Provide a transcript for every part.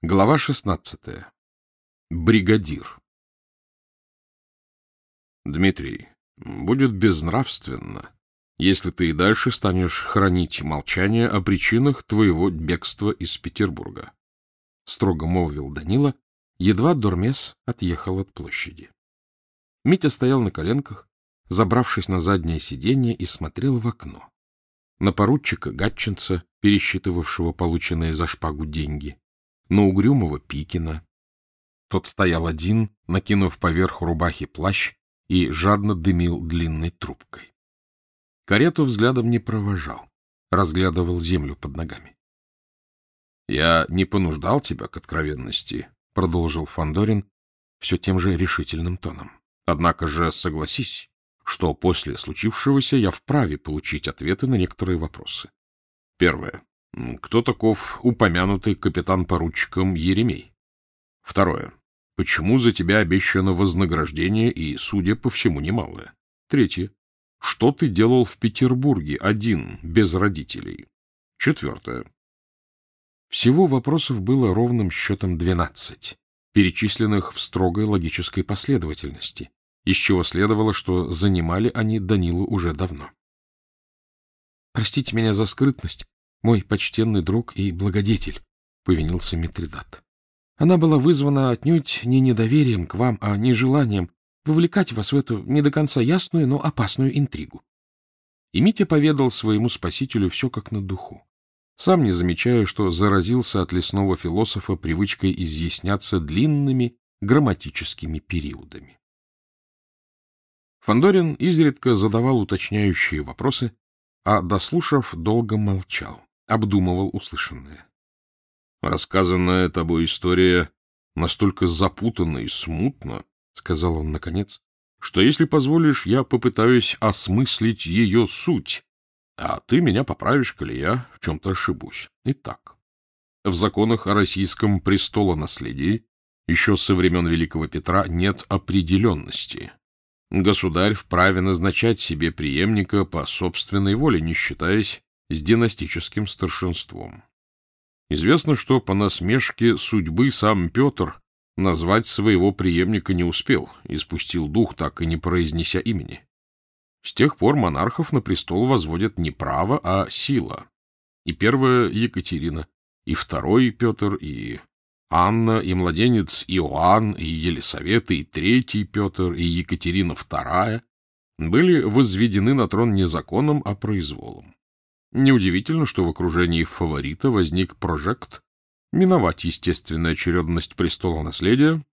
Глава 16. Бригадир. Дмитрий, будет безнравственно, если ты и дальше станешь хранить молчание о причинах твоего бегства из Петербурга, — строго молвил Данила, едва Дормес отъехал от площади. Митя стоял на коленках, забравшись на заднее сиденье, и смотрел в окно. На поручика Гатчинца, пересчитывавшего полученные за шпагу деньги, на угрюмого Пикина. Тот стоял один, накинув поверх рубахи плащ, и жадно дымил длинной трубкой. Карету взглядом не провожал, разглядывал землю под ногами. — Я не понуждал тебя к откровенности, — продолжил Фандорин все тем же решительным тоном. — Однако же согласись, что после случившегося я вправе получить ответы на некоторые вопросы. Первое. Кто таков упомянутый капитан-поручиком Еремей? Второе. Почему за тебя обещано вознаграждение и, судя по всему, немалое? Третье. Что ты делал в Петербурге один, без родителей? Четвертое. Всего вопросов было ровным счетом 12, перечисленных в строгой логической последовательности, из чего следовало, что занимали они Данилу уже давно. «Простите меня за скрытность, мой почтенный друг и благодетель», — повинился Митридат. «Она была вызвана отнюдь не недоверием к вам, а нежеланием вовлекать вас в эту не до конца ясную, но опасную интригу». И Митя поведал своему спасителю все как на духу, сам не замечая, что заразился от лесного философа привычкой изъясняться длинными грамматическими периодами. Фандорин изредка задавал уточняющие вопросы, а, дослушав, долго молчал, обдумывал услышанное. — Рассказанная тобой история настолько запутанна и смутна, — сказал он наконец, — что, если позволишь, я попытаюсь осмыслить ее суть, а ты меня поправишь, коли я в чем-то ошибусь. Итак, в законах о российском престолонаследии еще со времен Великого Петра нет определенности. Государь вправе назначать себе преемника по собственной воле, не считаясь с династическим старшинством. Известно, что по насмешке судьбы сам Петр назвать своего преемника не успел и спустил дух, так и не произнеся имени. С тех пор монархов на престол возводят не право, а сила. И первая Екатерина, и второй Петр, и Анна, и младенец Иоанн, и Елисавета, и третий Петр, и Екатерина II были возведены на трон не законом, а произволом. Неудивительно, что в окружении фаворита возник прожект миновать естественную очередность престола наследия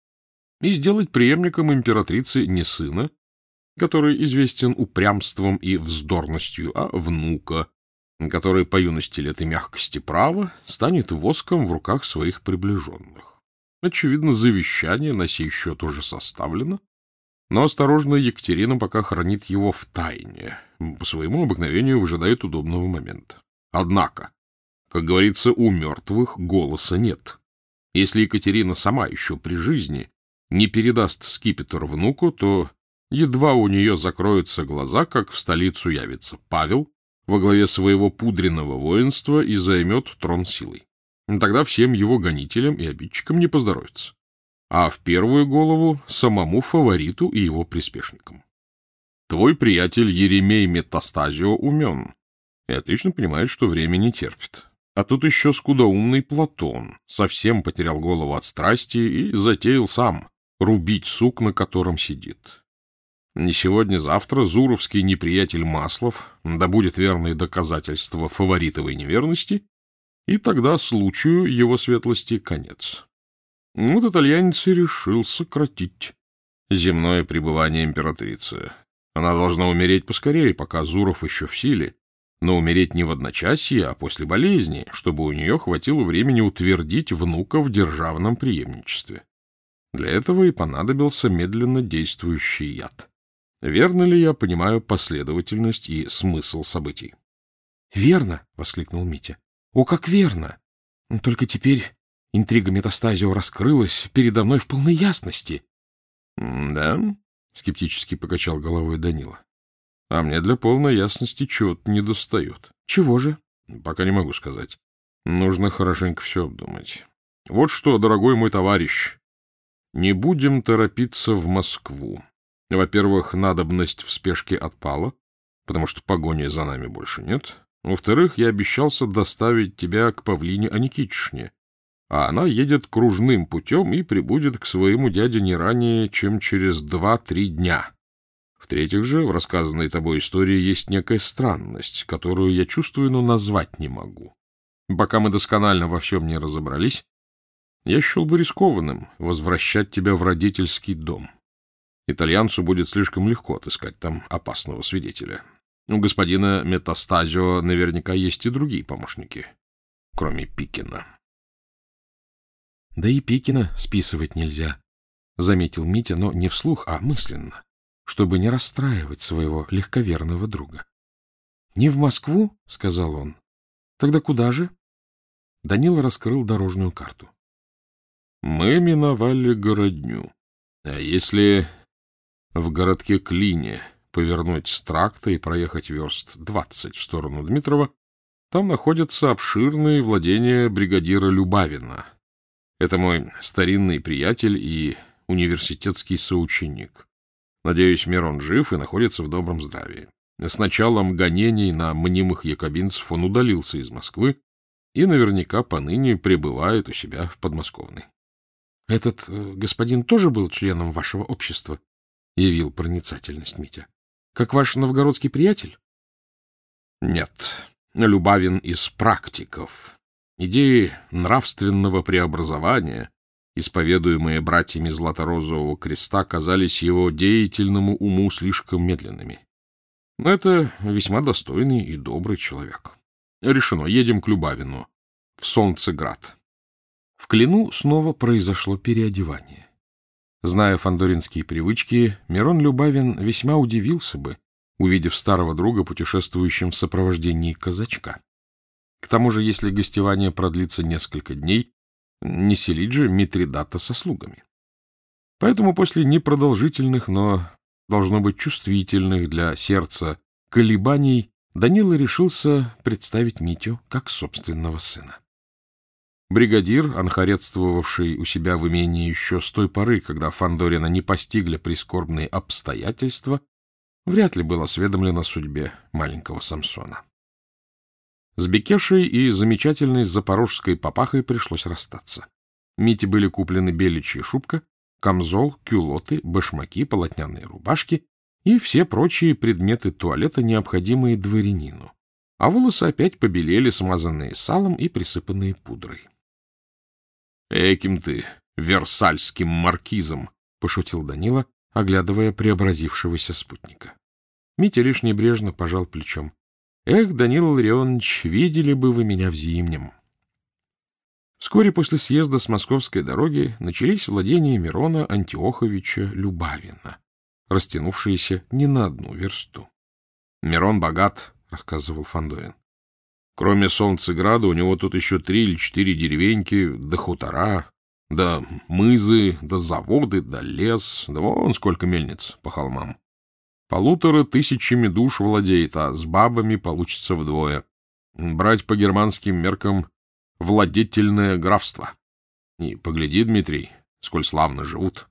и сделать преемником императрицы не сына, который известен упрямством и вздорностью, а внука, который по юности лет и мягкости права станет воском в руках своих приближенных. Очевидно, завещание на сей счет уже составлено, но осторожная Екатерина пока хранит его в тайне, по своему обыкновению выжидает удобного момента. Однако, как говорится, у мертвых голоса нет. Если Екатерина сама еще при жизни не передаст скипетр внуку, то едва у нее закроются глаза, как в столицу явится Павел во главе своего пудренного воинства и займет трон силой. Тогда всем его гонителям и обидчикам не поздоровится, а в первую голову самому фавориту и его приспешникам. Твой приятель Еремей Метастазио умен и отлично понимает, что время не терпит. А тут еще скудоумный Платон совсем потерял голову от страсти и затеял сам рубить сук, на котором сидит. Не сегодня-завтра зуровский неприятель Маслов добудет верные доказательства фаворитовой неверности, и тогда случаю его светлости конец. Вот итальянец и решил сократить земное пребывание императрицы. Она должна умереть поскорее, пока Зуров еще в силе, но умереть не в одночасье, а после болезни, чтобы у нее хватило времени утвердить внука в державном преемничестве. Для этого и понадобился медленно действующий яд. Верно ли я понимаю последовательность и смысл событий? — Верно! — воскликнул Митя. — О, как верно! Только теперь интрига Метастазио раскрылась передо мной в полной ясности. — Да? — скептически покачал головой Данила. — А мне для полной ясности чего-то недостает. — Чего же? — Пока не могу сказать. Нужно хорошенько все обдумать. Вот что, дорогой мой товарищ, не будем торопиться в Москву. Во-первых, надобность в спешке отпала, потому что погони за нами больше нет. Во-вторых, я обещался доставить тебя к Павлине Аникитишне, а она едет кружным путем и прибудет к своему дяде не ранее, чем через 2-3 дня. В-третьих же, в рассказанной тобой истории есть некая странность, которую я чувствую, но назвать не могу. Пока мы досконально во всем не разобрались, я счел бы рискованным возвращать тебя в родительский дом. Итальянцу будет слишком легко отыскать там опасного свидетеля. У господина Метастазио наверняка есть и другие помощники, кроме Пикина. — Да и Пикина списывать нельзя, — заметил Митя, но не вслух, а мысленно, чтобы не расстраивать своего легковерного друга. — Не в Москву? — сказал он. — Тогда куда же? Данила раскрыл дорожную карту. — Мы миновали городню. А если в городке Клине повернуть с тракта и проехать верст 20 в сторону Дмитрова, там находятся обширные владения бригадира Любавина. Это мой старинный приятель и университетский соученик. Надеюсь, Мирон жив и находится в добром здравии. С началом гонений на мнимых якобинцев он удалился из Москвы и наверняка поныне пребывает у себя в Подмосковной. — Этот господин тоже был членом вашего общества? — явил проницательность Митя. — Как ваш новгородский приятель? — Нет, Любавин из практиков. Идеи нравственного преобразования, исповедуемые братьями Златорозового креста, казались его деятельному уму слишком медленными. Но это весьма достойный и добрый человек. Решено, едем к Любавину, в Солнцеград. В Клину снова произошло переодевание. Зная фандоринские привычки, Мирон Любавин весьма удивился бы, увидев старого друга, путешествующим в сопровождении казачка. К тому же, если гостевание продлится несколько дней, не селить же Митридата со слугами. Поэтому после непродолжительных, но, должно быть, чувствительных для сердца колебаний, Данила решился представить Митю как собственного сына. Бригадир, анхаретствовавший у себя в имении еще с той поры, когда Фандорина не постигли прискорбные обстоятельства, вряд ли был осведомлен о судьбе маленького Самсона. С Бекешей и замечательной запорожской папахой пришлось расстаться. Мите были куплены беличья шубка, камзол, кюлоты, башмаки, полотняные рубашки и все прочие предметы туалета, необходимые дворянину. А волосы опять побелели, смазанные салом и присыпанные пудрой. — Эким ты, версальским маркизом! — пошутил Данила, оглядывая преобразившегося спутника. Митя лишь небрежно пожал плечом. — Эх, Данила Ларионович, видели бы вы меня в Зимнем! Вскоре после съезда с московской дороги начались владения Мирона Антиоховича Любавина, растянувшиеся не на 1 версту. — Мирон богат, — рассказывал Фандорин. Кроме Солнцеграда у него тут еще 3 или 4 деревеньки, да хутора, да мызы, да заводы, да лес, да вон сколько мельниц по холмам. 1500 душ владеет, а с бабами получится вдвое. Брать по германским меркам владетельное графство. И погляди, Дмитрий, сколь славно живут.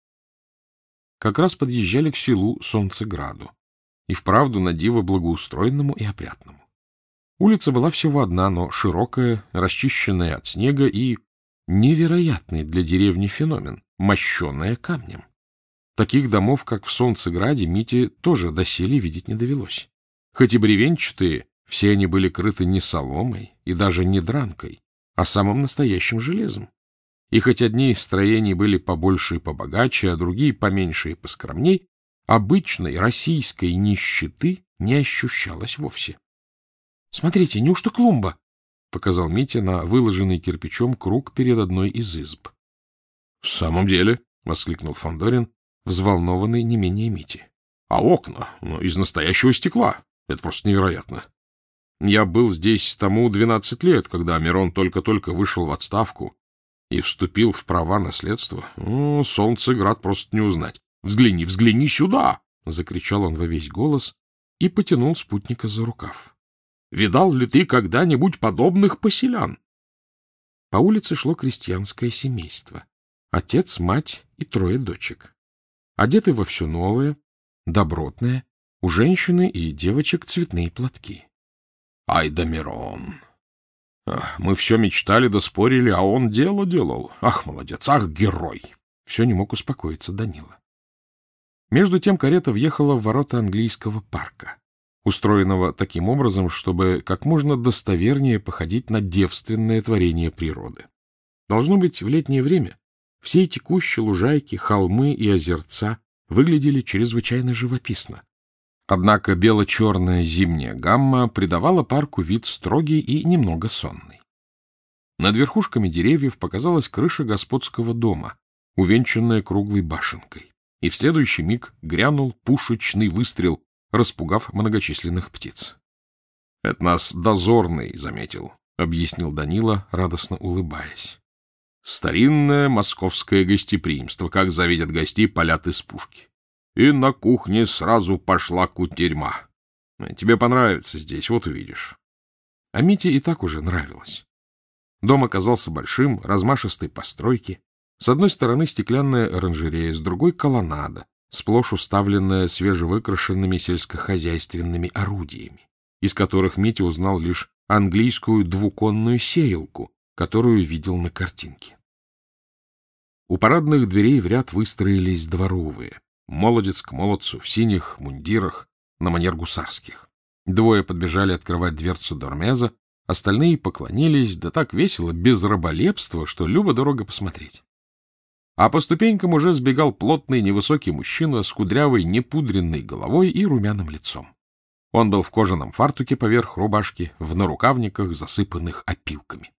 Как раз подъезжали к селу Солнцеграду, и вправду на диво благоустроенному и опрятному. Улица была всего одна, но широкая, расчищенная от снега и невероятный для деревни феномен — мощеная камнем. Таких домов, как в Солнцеграде, Мите тоже доселе видеть не довелось. Хоть и бревенчатые, все они были крыты не соломой и даже не дранкой, а самым настоящим железом. И хоть одни из строений были побольше и побогаче, а другие поменьше и поскромней, обычной российской нищеты не ощущалось вовсе. — Смотрите, неужто клумба? — показал Митя на выложенный кирпичом круг перед одной из изб. — В самом деле, — воскликнул Фандорин, взволнованный не менее Мити. — А окна? Ну, из настоящего стекла. Это просто невероятно. Я был здесь тому 12 лет, когда Мирон только-только вышел в отставку и вступил в права наследства. Солнцеград просто не узнать. — Взгляни, взгляни сюда! — закричал он во весь голос и потянул спутника за рукав. — Видал ли ты когда-нибудь подобных поселян? По улице шло крестьянское семейство. Отец, мать и 3 дочек. Одеты во все новое, добротное, у женщины и девочек цветные платки. Ай да Мирон! Мы все мечтали да спорили, а он дело делал. Ах, молодец, ах, герой! Все не мог успокоиться Данила. Между тем карета въехала в ворота английского парка, устроенного таким образом, чтобы как можно достовернее походить на девственное творение природы. Должно быть, в летнее время все эти кущи, лужайки, холмы и озерца выглядели чрезвычайно живописно. Однако бело-черная зимняя гамма придавала парку вид строгий и немного сонный. Над верхушками деревьев показалась крыша господского дома, увенчанная круглой башенкой, и в следующий миг грянул пушечный выстрел, распугав многочисленных птиц. — Это нас дозорный заметил, — объяснил Данила, радостно улыбаясь. — Старинное московское гостеприимство, как завидят гостей, палят из пушки. И на кухне сразу пошла кутерьма. Тебе понравится здесь, вот увидишь. А Мите и так уже нравилось. Дом оказался большим, размашистой постройки. С одной стороны стеклянная оранжерея, с другой — колоннада, сплошь уставленная свежевыкрашенными сельскохозяйственными орудиями, из которых Митя узнал лишь английскую двуконную сеялку, которую видел на картинке. У парадных дверей в ряд выстроились дворовые, молодец к молодцу, в синих мундирах, на манер гусарских. 2 подбежали открывать дверцу дормеза, остальные поклонились, да так весело, без раболепства, что любо-дорого посмотреть. А по ступенькам уже сбегал плотный невысокий мужчина с кудрявой непудренной головой и румяным лицом. Он был в кожаном фартуке поверх рубашки, в нарукавниках, засыпанных опилками.